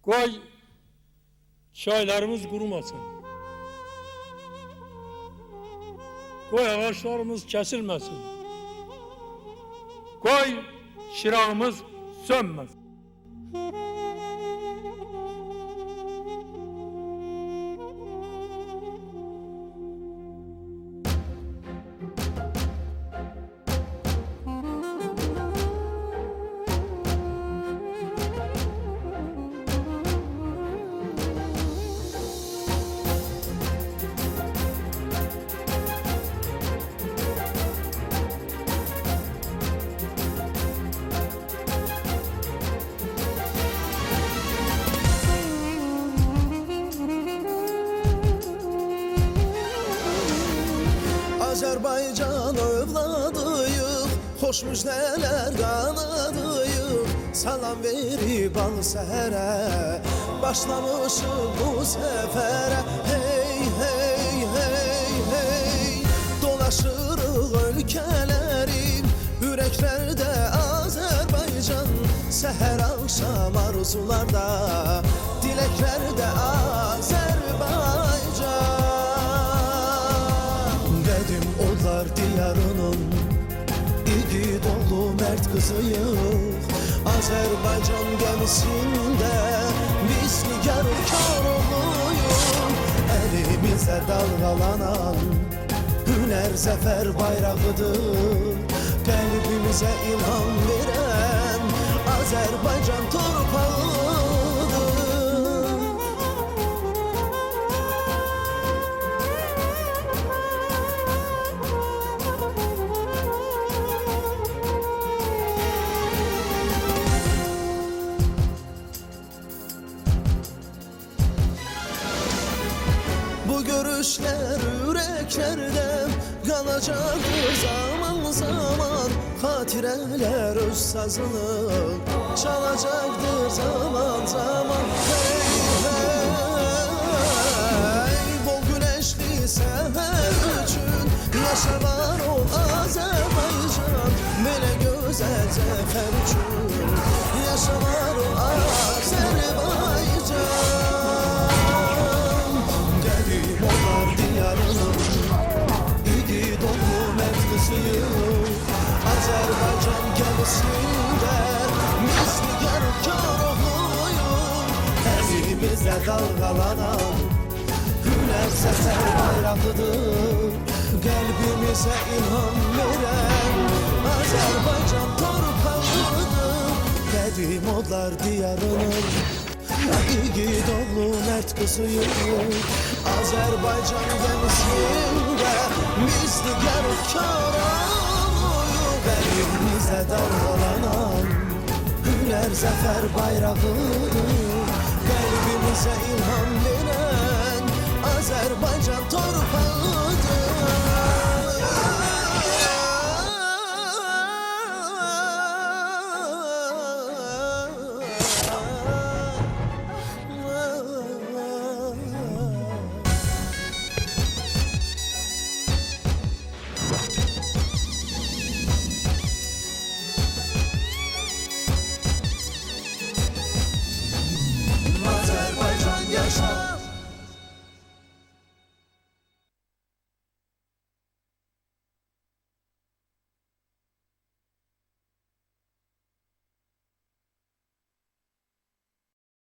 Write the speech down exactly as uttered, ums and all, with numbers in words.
Koy çaylarımız kurumasın. Koy ağaçlarımız kesilmesin. Koy çırağımız sönmesin. Azərbaycan övladıyıq, xoş müjdələr qanadıyıq. Salam verib al səhərə, başlamışıq bu səfərə. Hey, hey, hey, hey, dolaşırıq ölkələri, ürəklərdə Azərbaycan. Səhər axşam arzularda, diləklərdə Azərbaycan. Qədim odlar diyarının igid oğlu mərd qızıyıq. Azərbaycan gəmisində biz nigarkar oğluyuq. Əlimizə dalğalanan hünər zəfər bayrağıdır. Qəlbimizə ilham verən Azərbaycan torpağıdır. Bu görüşler yüreklerde kalacaktır zaman zaman. Hatireler öz sazını çalacaktır zaman zaman. Hey hey, bol güneşli seher üçün yaşa var ol Azerbaycan. Böyle güzel zafer üçün yaşa var ol Azerbaycan. Azərbaycan gəmisində biz nigarkar oğluyuq. Əlimizə dalğalanan hünər zəfər bayrağıdır. Qəlbimizə ilham verən Azərbaycan torpağıdır. Qədim odlar diyarının igid oğlu mərd qızıyıq. Azərbaycan gəmisində biz nigarkar Elimizə dalğalanan hünər zəfər bayrağıdır.